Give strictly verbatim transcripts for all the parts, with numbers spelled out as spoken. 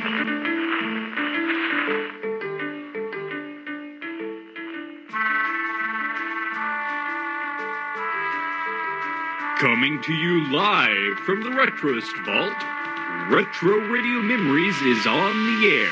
Coming to you live from the Retroist Vault, Retro Radio Memories is on the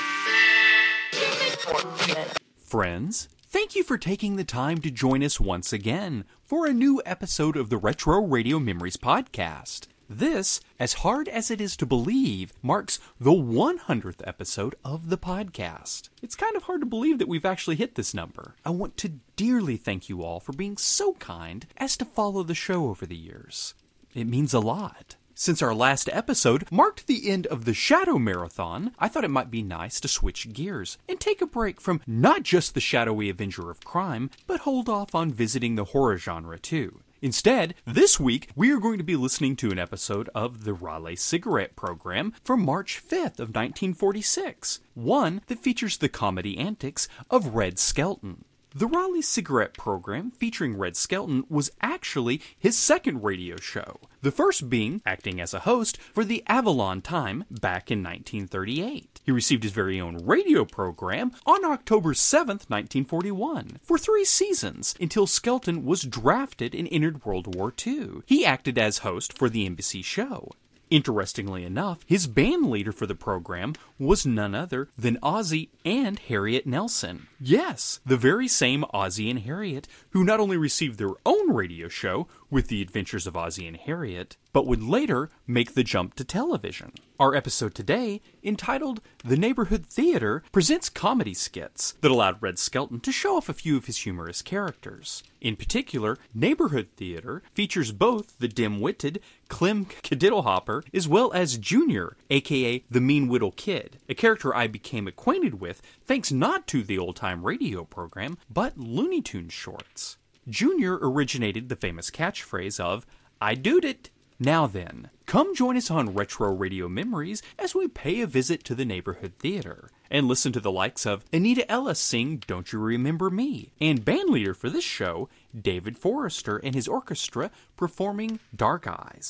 air. Friends, thank you for taking the time to join us once again for a new episode of the Retro Radio Memories podcast. This, as hard as it is to believe, marks the one hundredth episode of the podcast. It's kind of hard to believe that we've actually hit this number. I want to dearly thank you all for being so kind as to follow the show over the years. It means a lot. Since our last episode marked the end of the Shadow Marathon, I thought it might be nice to switch gears and take a break from not just the shadowy Avenger of Crime, but hold off on visiting the horror genre too. Instead, this week, we are going to be listening to an episode of the Raleigh Cigarette Program from March fifth of nineteen forty-six, one that features the comedy antics of Red Skelton. The Raleigh Cigarette Program featuring Red Skelton was actually his second radio show, the first being acting as a host for the Avalon Time back in nineteen thirty-eight. He received his very own radio program on October seventh, nineteen forty-one, for three seasons until Skelton was drafted and entered World War Two. He acted as host for the Embassy show. Interestingly enough, his band leader for the program was none other than Ozzie and Harriet Nelson. Yes, the very same Ozzie and Harriet who not only received their own radio show with the adventures of Ozzie and Harriet, but would later make the jump to television. Our episode today, entitled The Neighborhood Theater, presents comedy skits that allowed Red Skelton to show off a few of his humorous characters. In particular, Neighborhood Theater features both the dim-witted Clem Kadiddlehopper as well as Junior, aka the Mean Whittle Kid, a character I became acquainted with thanks not to the old-time radio program, but Looney Tunes shorts. Junior originated the famous catchphrase of, "I doed it." Now then, come join us on Retro Radio Memories as we pay a visit to the Neighborhood Theater and listen to the likes of Anita Ellis sing Don't You Remember Me, and bandleader for this show, David Forrester and his orchestra performing Dark Eyes.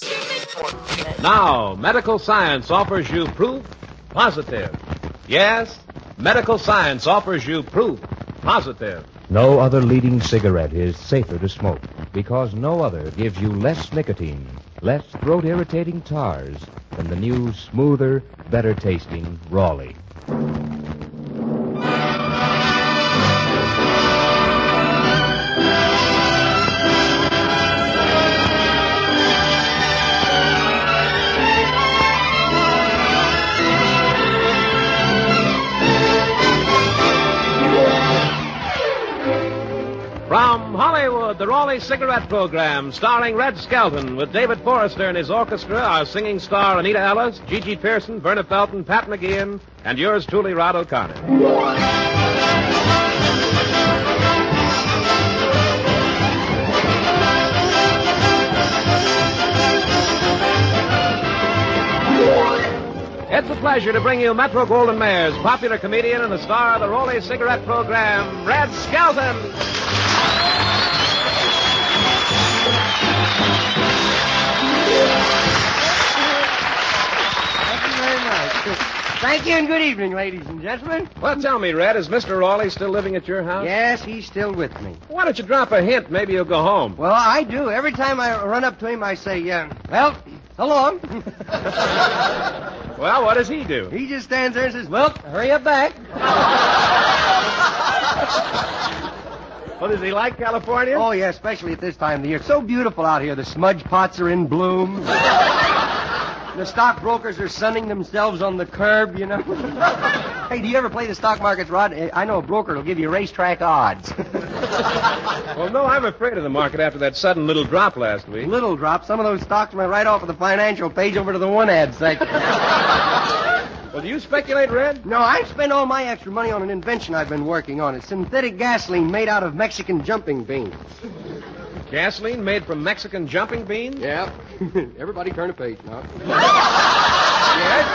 Now, medical science offers you proof positive. Yes, medical science offers you proof positive. No other leading cigarette is safer to smoke because no other gives you less nicotine, less throat-irritating tars than the new, smoother, better-tasting Raleigh. From Hollywood, the Raleigh Cigarette Program, starring Red Skelton, with David Forrester and his orchestra, our singing star Anita Ellis, Gigi Pearson, Verna Felton, Pat McGeehan, and yours truly, Rod O'Connor. It's a pleasure to bring you Metro-Goldwyn-Mayer's popular comedian and the star of the Raleigh Cigarette Program, Red Skelton. Thank you very much. Thank you and good evening, ladies and gentlemen. Well, tell me, Red, is Mister Raleigh still living at your house? Yes, he's still with me. Why don't you drop a hint? Maybe he'll go home. Well, I do. Every time I run up to him, I say, uh, well, so long. Well, what does he do? He just stands there and says, well, hurry up back. Well, does he like California? Oh, yeah, especially at this time of the year. It's so beautiful out here. The smudge pots are in bloom. The stockbrokers are sunning themselves on the curb, you know. Hey, do you ever play the stock markets, Rod? I know a broker that'll give you racetrack odds. Well, no, I'm afraid of the market after that sudden little drop last week. Little drop. Some of those stocks went right off of the financial page over to the one-ad section. Well, do you speculate, Red? No, I spent all my extra money on an invention I've been working on. It's synthetic gasoline made out of Mexican jumping beans. Gasoline made from Mexican jumping beans? Yeah. Everybody turn a page now. Yes?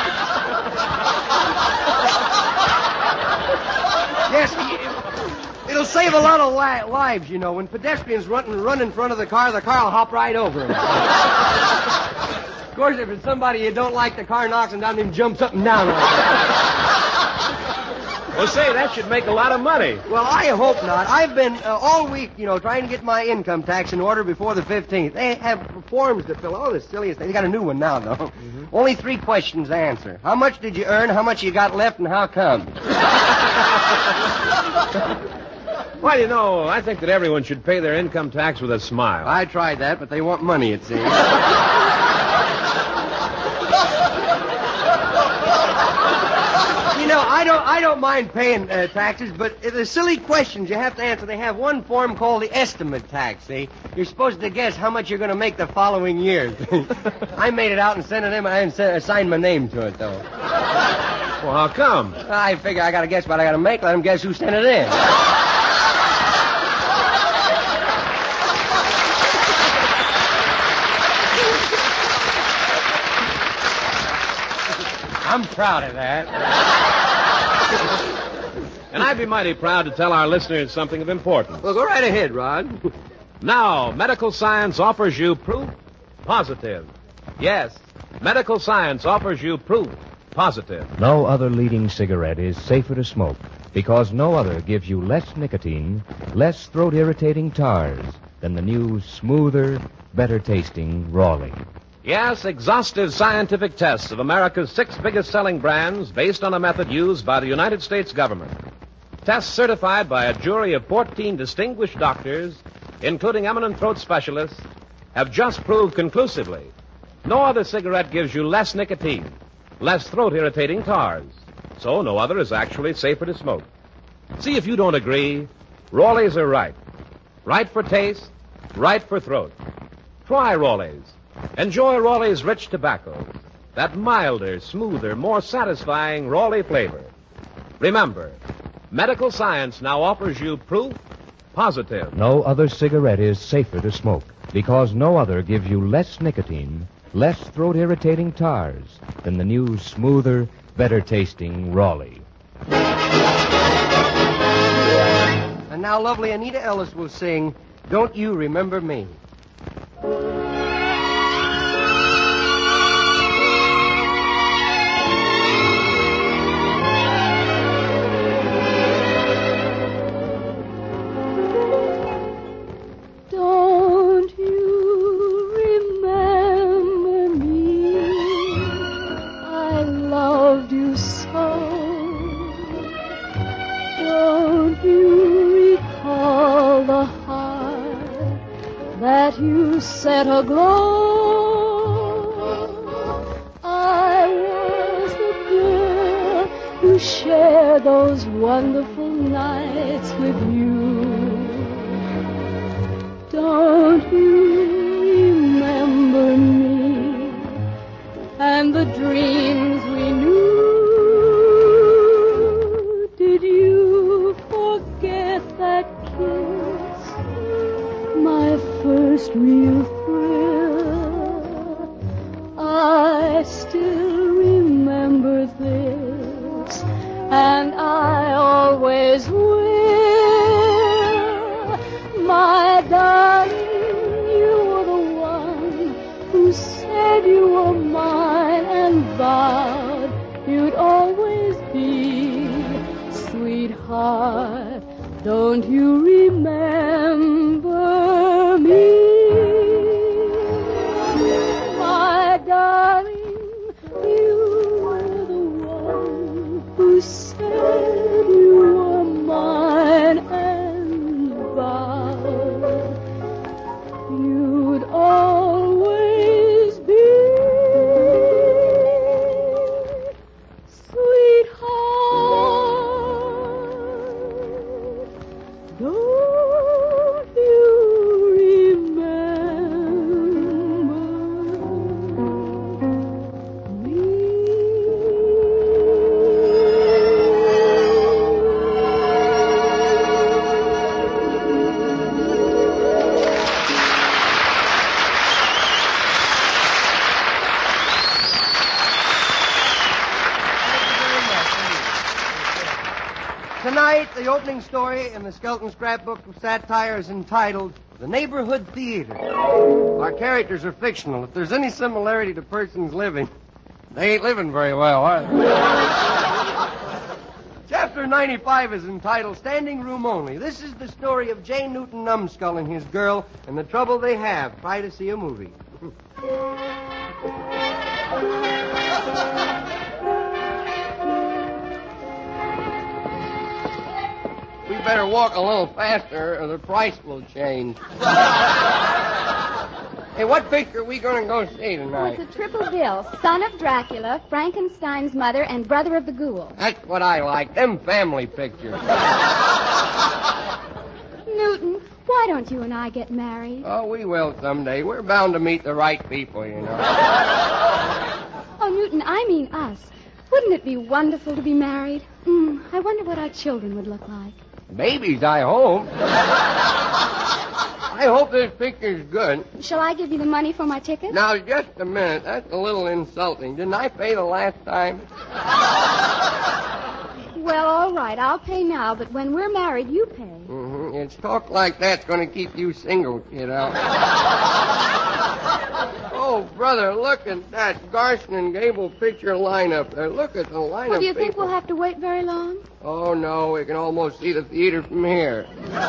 Yes. It'll save a lot of li- lives, you know. When pedestrians run, run in front of the car, the car will hop right over them. course, if it's somebody you don't like, the car knocks him down and jumps up and down. Well, say, that should make a lot of money. Well, I hope not. I've been uh, all week, you know, trying to get my income tax in order before the fifteenth. They have forms to fill. Oh, the silliest thing. They got a new one now, though. Mm-hmm. Only three questions to answer. How much did you earn, how much you got left, and how come? Well, you know, I think that everyone should pay their income tax with a smile. I tried that, but they want money, it seems. You know, I don't I don't mind paying uh, taxes, but the silly questions you have to answer, they have one form called the estimate tax, see? You're supposed to guess how much you're going to make the following year. I made it out and sent it in. I didn't sign my name to it, though. Well, how come? I figure I got to guess what I got to make. Let them guess who sent it in. I'm proud of that. And I'd be mighty proud to tell our listeners something of importance. Well, go right ahead, Rod. Now, medical science offers you proof positive. Yes, medical science offers you proof positive. No other leading cigarette is safer to smoke because no other gives you less nicotine, less throat-irritating tars than the new, smoother, better-tasting Raleigh. Yes, exhaustive scientific tests of America's six biggest-selling brands based on a method used by the United States government. Tests certified by a jury of fourteen distinguished doctors, including eminent throat specialists, have just proved conclusively no other cigarette gives you less nicotine, less throat-irritating tars. So no other is actually safer to smoke. See if you don't agree. Raleigh's are right. Right for taste, right for throat. Try Raleigh's. Enjoy Raleigh's rich tobacco, that milder, smoother, more satisfying Raleigh flavor. Remember, medical science now offers you proof positive. No other cigarette is safer to smoke because no other gives you less nicotine, less throat-irritating tars than the new, smoother, better-tasting Raleigh. And now lovely Anita Ellis will sing, Don't You Remember Me? Set aglow. I was the girl who shared those wonderful nights with you. Don't you remember me and the dreams we knew? Did you forget that kiss, my first real thrill? I still remember this, and I always will. My darling, you were the one who said you were mine and vowed you'd always be. Sweetheart, don't you remember me? My darling, you were the one who said you were mine and vowed you'd always be. Sweetheart, don't you remember me? Tonight, the opening story in the Skelton Scrapbook of Satire is entitled the neighborhood theater. Our characters are fictional. If there's any similarity to persons living, they ain't living very well, are they? Chapter ninety-five is entitled Standing Room Only. This is the story of J. Newton Numbskull and his girl and the trouble they have. Try to see a movie. We better walk a little faster or the price will change. Hey, what picture are we going to go see Oh, tonight? it's a triple bill. Son of Dracula, Frankenstein's mother, and brother of the ghoul. That's what I like, them family pictures. Newton, why don't you and I get married? Oh, we will someday. We're bound to meet the right people, you know. Oh, Newton, I mean us. Wouldn't it be wonderful to be married? Mm, I wonder what our children would look like. Babies, I hope. I hope this picture's good. Shall I give you the money for my ticket? Now, just a minute. That's a little insulting. Didn't I pay the last time? Well, all right. I'll pay now, but when we're married, you pay. Mm-hmm. It's talk like that's going to keep you single, kiddo. Oh, brother, look at that Garson and Gable picture lineup there. Look at the lineup. Well, do you think people. we'll have to wait very long? Oh, no. We can almost see the theater from here.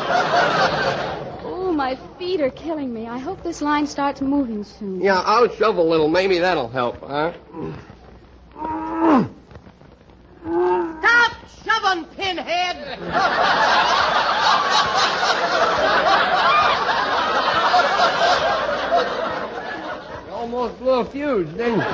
Oh, my feet are killing me. I hope this line starts moving soon. Yeah, I'll shove a little. Maybe that'll help, huh? Stop shoving, pinhead! You almost blew a fuse, didn't you?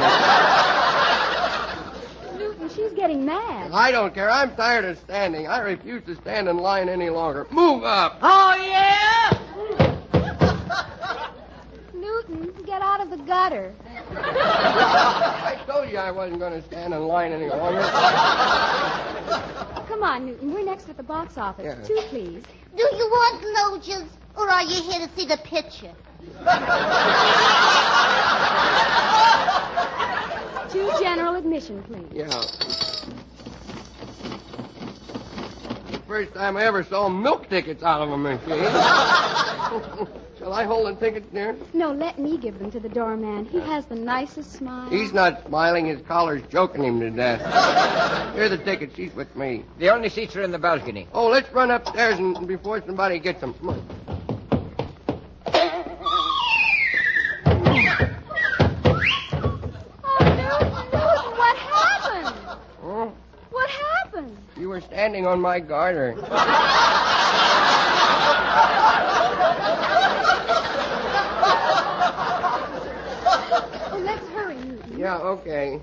Newton, she's getting mad. I don't care. I'm tired of standing. I refuse to stand in line any longer. Move up. Oh, yeah? Newton, get out of the gutter. I told you I wasn't going to stand in line any longer. Come on, Newton. We're next at the box office. Yeah. Two, please. Do you want loges, or are you here to see the picture? Two general admission, please. Yeah. First time I ever saw milk tickets out of a machine. Shall I hold the tickets, dear? No, let me give them to the doorman. He has the nicest smile. He's not smiling. His collar's choking him to death. Here are the tickets. She's with me. The only seats are in the balcony. Oh, let's run upstairs and before somebody gets them. Come on. Oh, Newton, Newton, what happened? Huh? What happened? You were standing on my garter. Oh, let's hurry, Newton. Yeah, okay.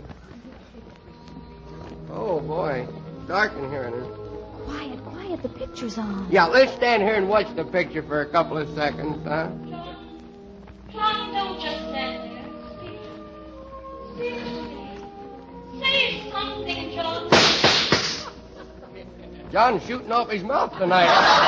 Oh, boy. It's dark in here. Isn't it? Quiet, quiet. The picture's on. Yeah, let's stand here and watch the picture for a couple of seconds, huh? John, don't just stand there. Speak. Speak to me. Say something, John. John's shooting off his mouth tonight.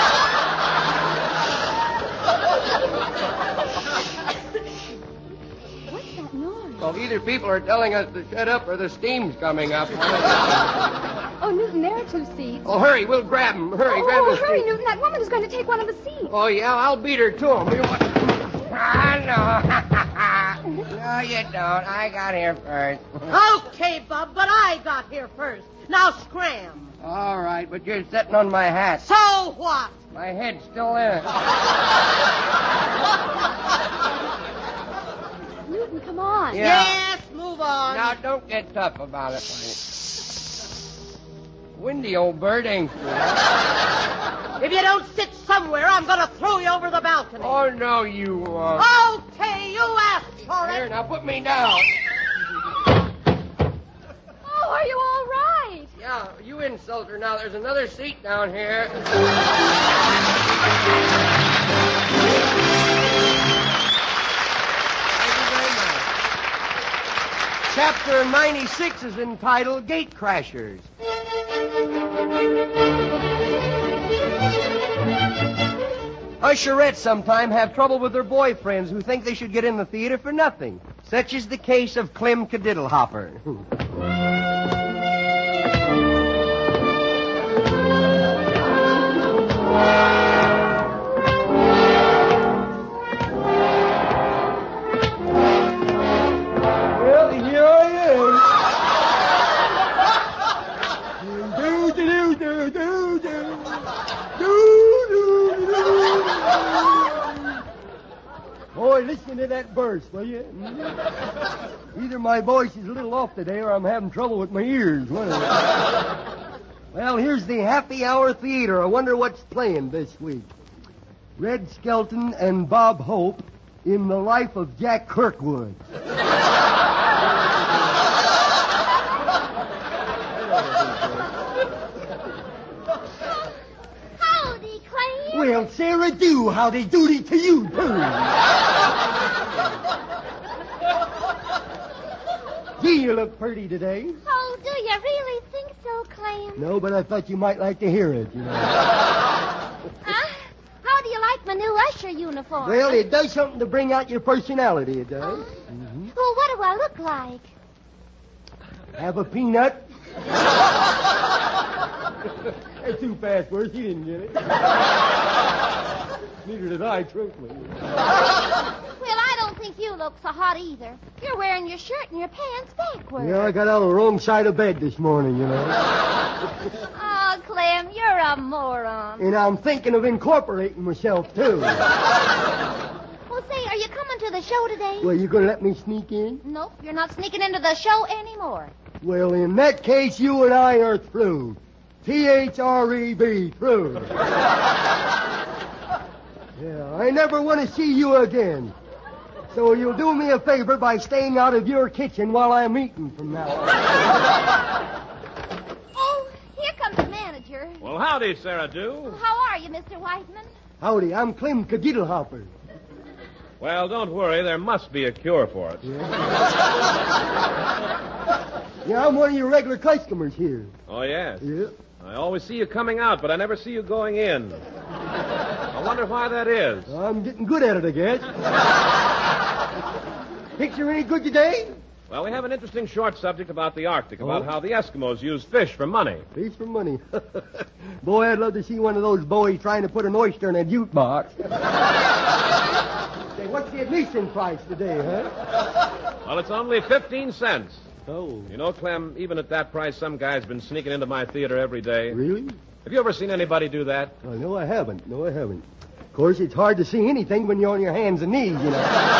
What's that noise? Well, either people are telling us to shut up or the steam's coming up. Oh, Newton, there are two seats. Oh, hurry, we'll grab them. Hurry, oh, grab the hurry, steam. Newton. That woman is going to take one of the seats. Oh, yeah, I'll beat her to him. I know. No, you don't. I got here first. Okay, Bub, but I got here first. Now scram. All right, but you're sitting on my hat. So what? My head's still in it. Newton, come on. Yeah. Yes, move on. Now, don't get tough about it, buddy. Windy old bird, ain't you? If you don't sit somewhere, I'm going to throw you over the balcony. Oh, no, you won't. Okay, you asked for Here, it. now put me down. Oh, are you all right? Yeah, you insult her. Now, there's another seat down here. Thank you very much. Chapter ninety-six is entitled Gate Crashers. Usherettes sometimes have trouble with their boyfriends who think they should get in the theater for nothing. Such is the case of Clem Cadiddlehopper. boy, listen to that verse, will you? Mm-hmm. Either my voice is a little off today or I'm having trouble with my ears. One of them. Well, here's the Happy Hour Theater. I wonder what's playing this week. Red Skelton and Bob Hope in the Life of Jack Kirkwood. Howdy, Clam. Well, Sarah, do howdy doody to you, too. Gee, you look pretty today. Oh, do you really think so, Clam? No, but I thought you might like to hear it, you know. Huh? How do you like my new usher uniform? Well, it does something to bring out your personality, it does. Oh. Mm-hmm. Well, what do I look like? Have a peanut? That's too fast for us. He didn't get it. Neither did I, truthfully. Well, I don't think you look so hot either. You're wearing your shirt and your pants backwards. Yeah, I got out on the wrong side of bed this morning, you know. Oh, Clem, you're a moron. And I'm thinking of incorporating myself, too. Well, say, are you coming to the show today? Well, you gonna let me sneak in? Nope, you're not sneaking into the show anymore. Well, in that case, you and I are through. T H R E B, through. Yeah, I never want to see you again. So you'll do me a favor by staying out of your kitchen while I'm eating from now on. Oh, here comes the manager. Well, howdy, Sarah Dew. How are you, Mister Whiteman? Howdy, I'm Clem Cadiddlehopper. Well, don't worry. There must be a cure for it. Yeah. Yeah, I'm one of your regular customers here. Oh, yes? Yeah. I always see you coming out, but I never see you going in. I wonder why that is. I'm getting good at it, I guess. Picture any good today? Well, we have an interesting short subject about the Arctic, about Oh? how the Eskimos use fish for money. Fish for money. Boy, I'd love to see one of those boys trying to put an oyster in a jute box. Say, what's the admission price today, huh? Well, it's only fifteen cents. Oh. You know, Clem, even at that price, some guy's been sneaking into my theater every day. Really? Have you ever seen anybody do that? Oh, no, I haven't. No, I haven't. Of course, it's hard to see anything when you're on your hands and knees, you know.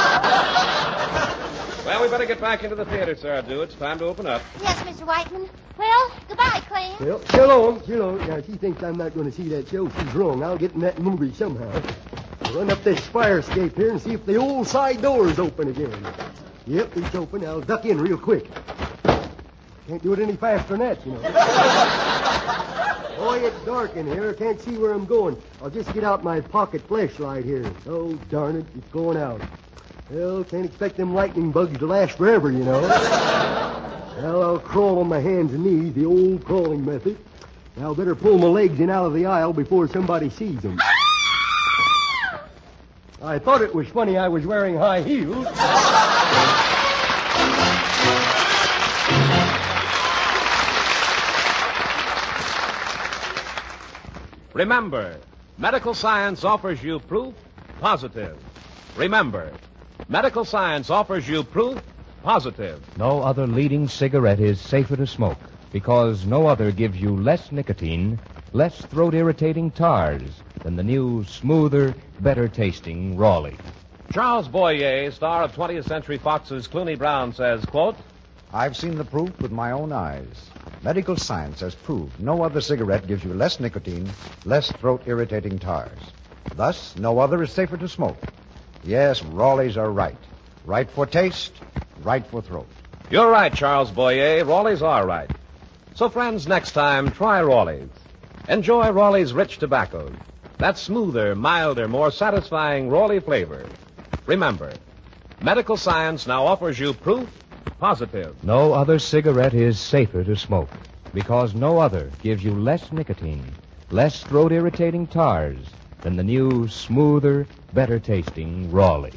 Well, we better get back into the theater, Sarah Dew. It's time to open up. Yes, Mister Whiteman. Well, goodbye, Clem. Well, chill on, chill on. Now, she thinks I'm not going to see that show. She's wrong. I'll get in that movie somehow. I'll run up this fire escape here and see if the old side door is open again. Yep, it's open. I'll duck in real quick. Can't do it any faster than that, you know. Boy, it's dark in here. I can't see where I'm going. I'll just get out my pocket flashlight here. Oh, darn it, it's going out. Well, can't expect them lightning bugs to last forever, you know. Well, I'll crawl on my hands and knees, the old crawling method. Now, better pull my legs in out of the aisle before somebody sees them. I thought it was funny I was wearing high heels. Remember, medical science offers you proof positive. Remember, medical science offers you proof positive. No other leading cigarette is safer to smoke because no other gives you less nicotine, less throat-irritating tars than the new, smoother, better-tasting Raleigh. Charles Boyer, star of twentieth Century Fox's Clooney Brown, says, quote, I've seen the proof with my own eyes. Medical science has proved no other cigarette gives you less nicotine, less throat-irritating tars. Thus, no other is safer to smoke. Yes, Raleighs are right. Right for taste, right for throat. You're right, Charles Boyer. Raleighs are right. So, friends, next time, try Raleighs. Enjoy Raleigh's rich tobacco. That smoother, milder, more satisfying Raleigh flavor. Remember, medical science now offers you proof positive. No other cigarette is safer to smoke because no other gives you less nicotine, less throat-irritating tars than the new, smoother, better-tasting Raleigh.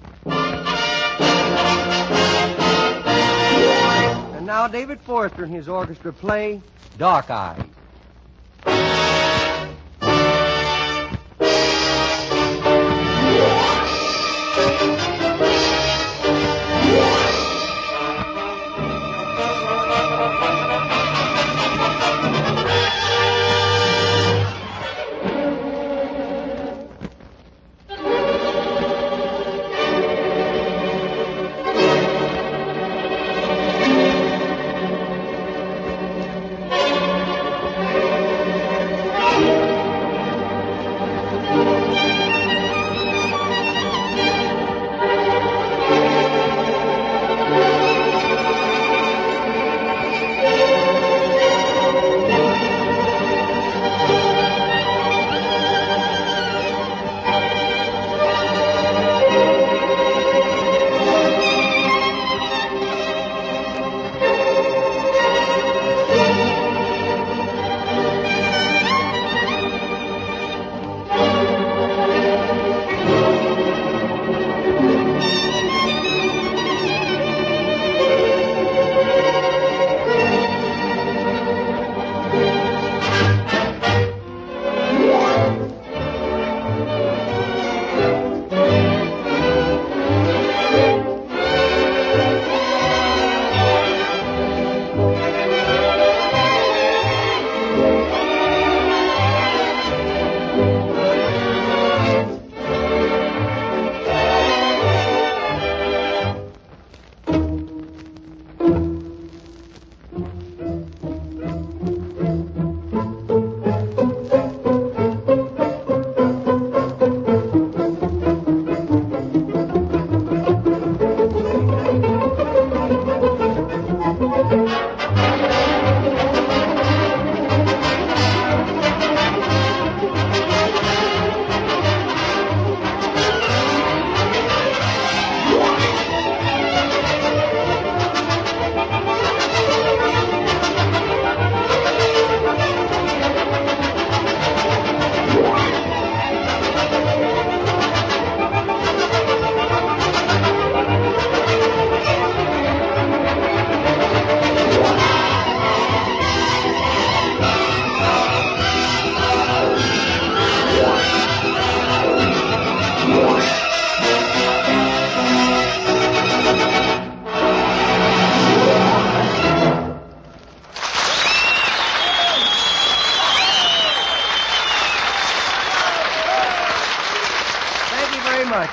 And now David Forrester and his orchestra play Dark Eyes.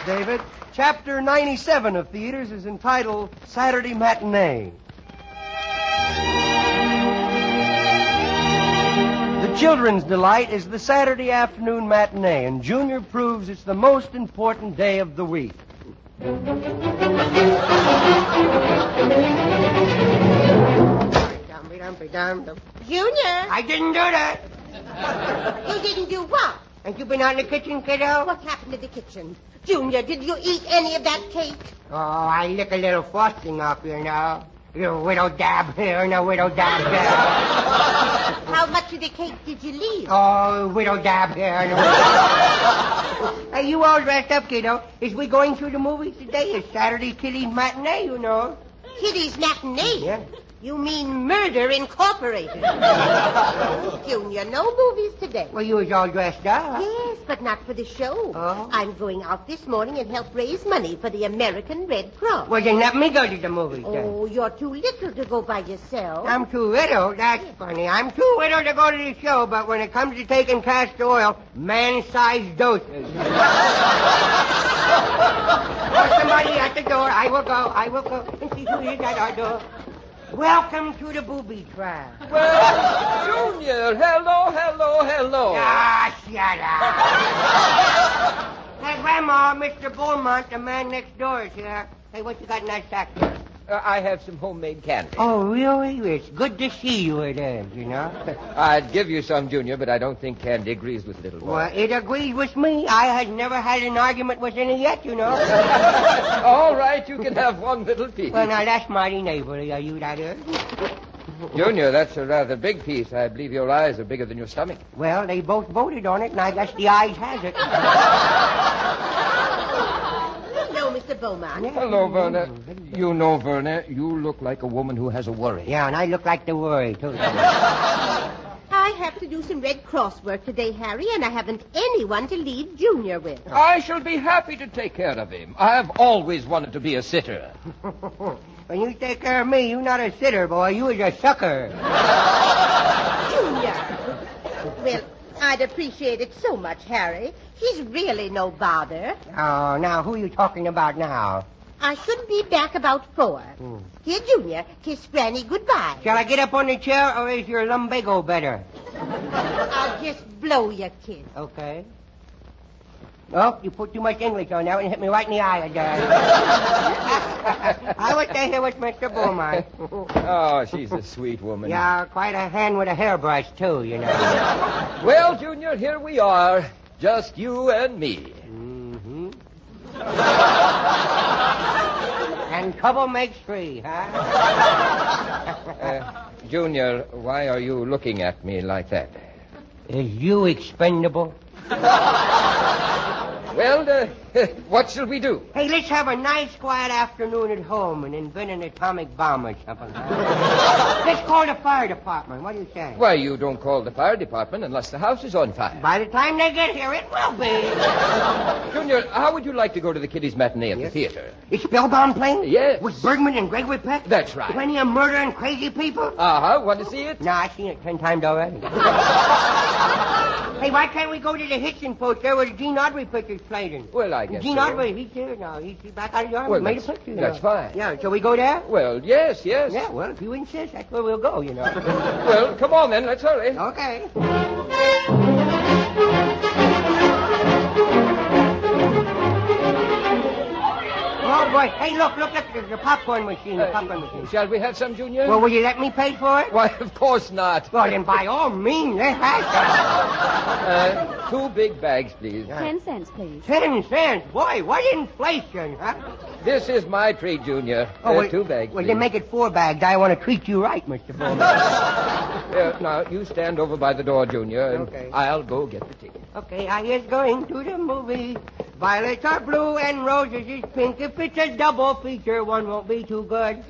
David. Chapter ninety-seven of Theaters is entitled Saturday Matinee. The children's delight is the Saturday afternoon matinee, and Junior proves it's the most important day of the week. Junior! I didn't do that. You didn't do what? Ain't you been out in the kitchen, kiddo? What happened to the kitchen? Junior, did you eat any of that cake? Oh, I lick a little frosting off, you know. You widow dab here and a widow dab there. How much of the cake did you leave? Oh, widow dab here and a widow. Hey, you all dressed up, kiddo. Is we going to the movies today? It's Saturday Kitty's matinee, you know. Kitty's matinee? Yeah. You mean Murder Incorporated. Junior, no movies today. Well, you was all dressed up. Yes, but not for the show. Oh? I'm going out this morning and help raise money for the American Red Cross. Well, then let me go to the movies, then. Oh, you're too little to go by yourself. I'm too little? That's funny. I'm too little to go to the show, but when it comes to taking castor oil, man-sized doses. Oh, somebody at the door. I will go. I will go. And see who is at our door. Welcome to the booby trap. Well, Junior, hello, hello, hello. Ah, shut up. Hey, Grandma, Mister Beaumont, the man next door is here. Hey, what you got in that sack there? Uh, I have some homemade candy. Oh, really? It's good to see you again, you know. I'd give you some, Junior, but I don't think candy agrees with little boy. Well, it agrees with me. I had never had an argument with any yet, you know. All right, you can have one little piece. Well, now, that's mighty neighborly. Are you that good? Junior, that's a rather big piece. I believe your eyes are bigger than your stomach. Well, they both voted on it, and I guess the eyes has it. Hello, Mister Beaumont. Hello, Verna. You know, Verna, you look like a woman who has a worry. Yeah, and I look like the worry, too. I have to do some Red Cross work today, Harry, and I haven't anyone to leave Junior with. I shall be happy to take care of him. I've always wanted to be a sitter. When you take care of me, you're not a sitter, boy. You is a sucker. Junior. Well, I'd appreciate it so much, Harry. He's really no bother. Oh, now, who are you talking about now? I should be back about four. Hmm. Here, Junior, kiss Granny goodbye. Shall I get up on the chair, or is your lumbago better? I'll just blow your kiss. Okay. Oh, you put too much English on that one and hit me right in the eye again. I was here with Mister Beaumont. Oh, she's a sweet woman. Yeah, quite a hand with a hairbrush, too, you know. Well, Junior, here we are. Just you and me. Mm-hmm. And trouble makes three, huh? uh, Junior, why are you looking at me like that? Is you expendable? Well, uh, what shall we do? Hey, let's have a nice, quiet afternoon at home and invent an atomic bomb or something. Huh? Let's call the fire department. What do you say? Why, you don't call the fire department unless the house is on fire. By the time they get here, it will be. Junior, how would you like to go to the Kiddies' matinee at yes. the theater? It's Spellbound playing? Yes. With Bergman and Gregory Peck? That's right. Plenty of murder and crazy people? Uh-huh. Want to see it? No, I've seen it ten times already. Hey, why can't we go to the Hitchin Post there where the Gene Audrey picture's played in? Well, I guess Gene so. Audrey, he's here now. He's back out of the army. Well, made a picture, you That's know. fine. Yeah, shall we go there? Well, yes, yes. Yeah, well, if you insist, that's where we'll go, you know. Well, come on then. Let's hurry. Okay. Oh, boy. Hey, look, look, look. There's a popcorn machine, the popcorn uh, machine. Shall we have some, Junior? Well, will you let me pay for it? Why, of course not. Well, then by all means, let's have some. Uh, two big bags, please. Ten cents, please. Ten cents? Boy, what inflation, huh? This is my treat, Junior. Oh, uh, well, two bags, Well, please. then make it four bags. I want to treat you right, Mister Bowman. uh, now, you stand over by the door, Junior, and okay. I'll go get the ticket. Okay, I is going to the movie. Violets are blue and roses is pink. If it's a double feature, one won't be too good.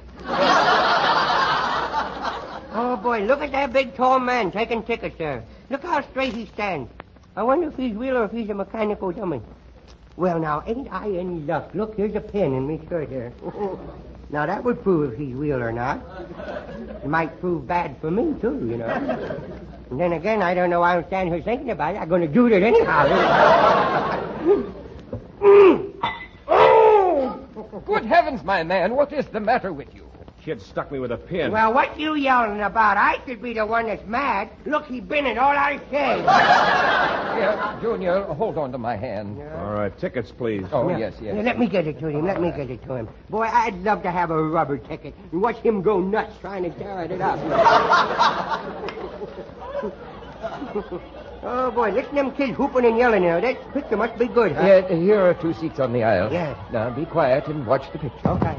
Oh, boy, look at that big, tall man taking tickets there. Look how straight he stands. I wonder if he's real or if he's a mechanical dummy. Well, now, ain't I in luck? Look, here's a pin in me shirt here. Now, that would prove if he's real or not. It might prove bad for me, too, you know. And then again, I don't know why I'm standing here thinking about it. I'm going to do it anyhow. Good heavens, my man, what is the matter with you? Kid stuck me with a pin. Well, what you yelling about? I should be the one that's mad. Look, he been it all out of shape. Here, Junior, hold on to my hand. All right, tickets, please. Oh, Yeah. yes, yes. Yeah, let me get it to him. Let me get it to him. Boy, I'd love to have a rubber ticket and watch him go nuts trying to carry it up. Oh, boy, listen to them kids whooping and yelling there. That picture must be good, huh? Yeah, here are two seats on the aisle. Yeah. Now, be quiet and watch the picture. Okay.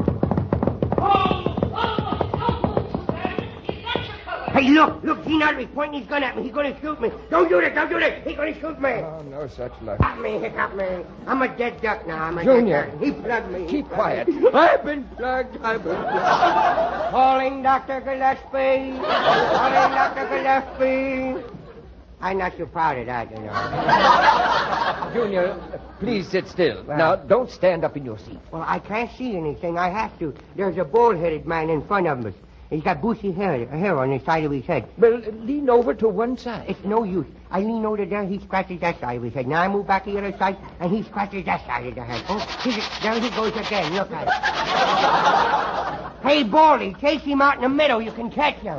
He's got your color. Hey, look, look, he's not pointing his gun at me. He's going to shoot me. Don't do that, don't do that. He's going to shoot me. Oh, no such luck. Got me, he got me. I'm a dead duck now. I'm a Junior. dead duck. He plugged me. He Keep plugged quiet. me. I've been plugged. I've been plugged. Calling Doctor Gillespie. Calling Doctor Gillespie. I'm not too proud of that, you know. Junior, please sit still. Well- Now, don't stand up in your seat. Well, I can't see anything. I have to. There's a bald-headed man in front of us. He's got bushy hair, hair on the side of his head. Well, lean over to one side. It's no use. I lean over there, he scratches that side of his head. Now I move back to the other side, and he scratches that side of the head. Oh, he's, there he goes again. Look at it. Hey, Baldy, chase him out in the middle. You can catch him.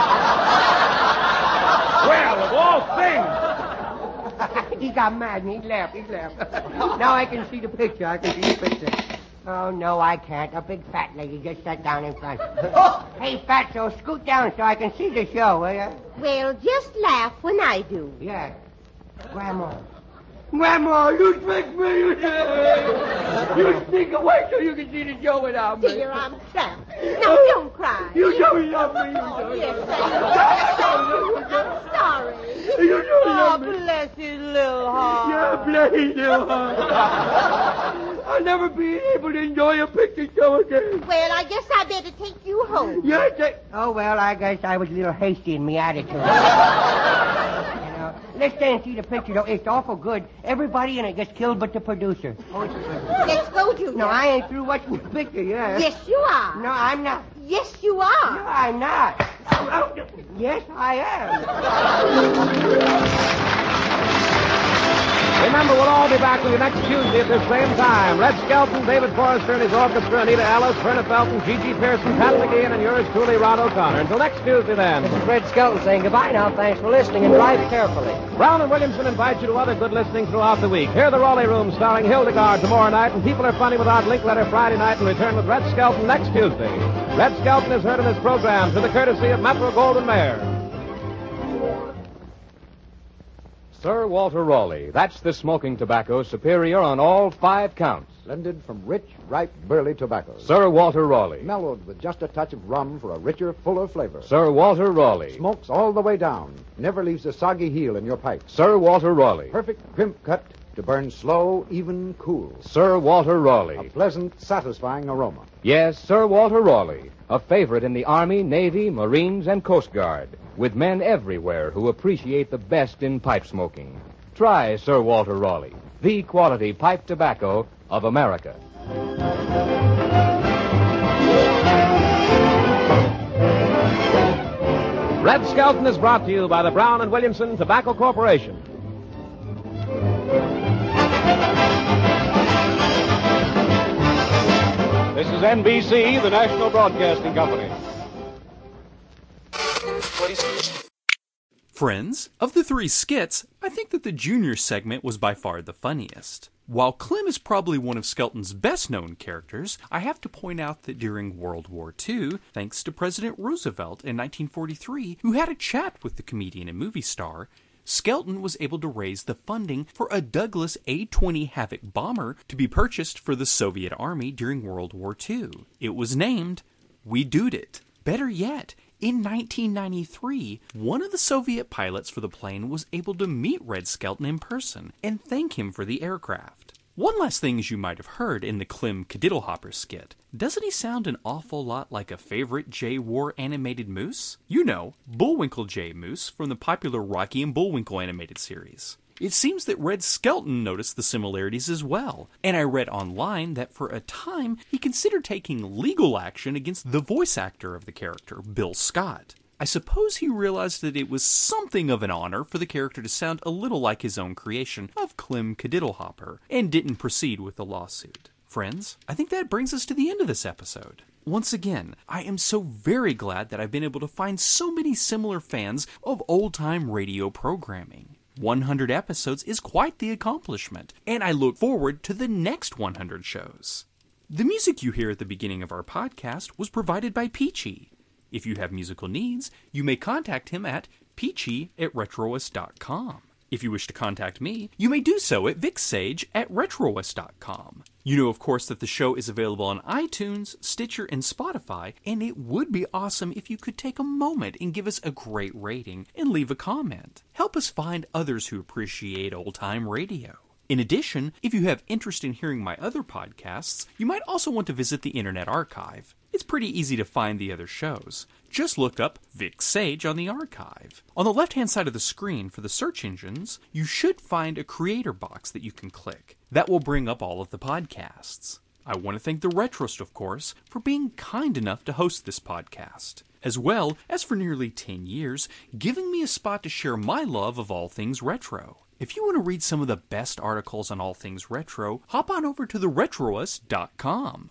Well, of all things! He got mad and he left. He left. Now I can see the picture. I can see the picture. Oh, no, I can't. A big fat lady just sat down in front. Hey, Fatso, scoot down so I can see the show, will you? Well, just laugh when I do. Yeah. Grandma. Grandma, you tricked me. You did. You sneak away so you can see the show without me. Dear, I'm trapped. Now, don't cry. You don't love me. You Oh, don't. yes, I do. I'm sorry. You don't Oh, love me. bless his little heart. Yeah, bless his little heart. I'll never be able to enjoy a picture show again. Well, I guess I better take you home. Yes, I... Oh, well, I guess I was a little hasty in my attitude. You know, let's stay and see the picture, though. It's awful good. Everybody in it gets killed but the producer. Oh, it's good. Let's go, Junior. No, I ain't through watching the picture yet. Yes, you are. No, I'm not. Yes, you No, are. I'm not. Oh, yes, I am. Remember, we'll all be back with you next Tuesday at this same time. Red Skelton, David Forrester and his orchestra, Anita Ellis, Verna Felton, Gigi Pearson, Pat McGeehan, and yours truly, Rod O'Connor. Until next Tuesday, then. This is Red Skelton saying goodbye now. Thanks for listening and drive carefully. Brown and Williamson invite you to other good listening throughout the week. Hear the Raleigh Room starring Hildegard tomorrow night, and People Are Funny with Art Linkletter Friday night, and return with Red Skelton next Tuesday. Red Skelton is heard in this program through the courtesy of Metro Goldwyn Mayer. Sir Walter Raleigh. That's the smoking tobacco, superior on all five counts. Blended from rich, ripe, burley tobaccos. Sir Walter Raleigh. Mellowed with just a touch of rum for a richer, fuller flavor. Sir Walter Raleigh. Smokes all the way down. Never leaves a soggy heel in your pipe. Sir Walter Raleigh. Perfect crimp cut to burn slow, even, cool. Sir Walter Raleigh. A pleasant, satisfying aroma. Yes, Sir Walter Raleigh. A favorite in the Army, Navy, Marines, and Coast Guard. With men everywhere who appreciate the best in pipe smoking. Try Sir Walter Raleigh, the quality pipe tobacco of America. Red Skelton is brought to you by the Brown and Williamson Tobacco Corporation. This is N B C, the National Broadcasting Company. Friends, of the three skits, I think that the Junior segment was by far the funniest. While Clem is probably one of Skelton's best-known characters, I have to point out that during World War Two, thanks to President Roosevelt in nineteen forty-three, who had a chat with the comedian and movie star, Skelton was able to raise the funding for a Douglas A twenty Havoc bomber to be purchased for the Soviet Army during World War Two. It was named We Doed It. Better yet, in nineteen ninety-three, one of the Soviet pilots for the plane was able to meet Red Skelton in person and thank him for the aircraft. One last thing as you might have heard in the Clem Kadiddlehopper skit. Doesn't he sound an awful lot like a favorite J. War animated moose? You know, Bullwinkle J. Moose from the popular Rocky and Bullwinkle animated series. It seems that Red Skelton noticed the similarities as well, and I read online that for a time he considered taking legal action against the voice actor of the character, Bill Scott. I suppose he realized that it was something of an honor for the character to sound a little like his own creation of Clem Kadiddlehopper, and didn't proceed with the lawsuit. Friends, I think that brings us to the end of this episode. Once again, I am so very glad that I've been able to find so many similar fans of old-time radio programming. one hundred episodes is quite the accomplishment, and I look forward to the next one hundred shows. The music you hear at the beginning of our podcast was provided by Peachy. If you have musical needs, you may contact him at peachy at retroist dot com. If you wish to contact me, you may do so at vicsage at retroist dot com. You know, of course, that the show is available on iTunes, Stitcher, and Spotify, and it would be awesome if you could take a moment and give us a great rating and leave a comment. Help us find others who appreciate old-time radio. In addition, if you have interest in hearing my other podcasts, you might also want to visit the Internet Archive. It's pretty easy to find the other shows. Just look up Vic Sage on the archive. On the left-hand side of the screen for the search engines, you should find a creator box that you can click. That will bring up all of the podcasts. I want to thank the Retroist, of course, for being kind enough to host this podcast, as well as for nearly ten years giving me a spot to share my love of all things retro. If you want to read some of the best articles on all things retro, hop on over to the retroist dot com.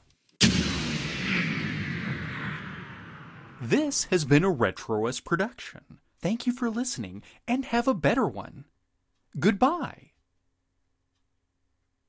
This has been a Retroist production. Thank you for listening, and have a better one. Goodbye.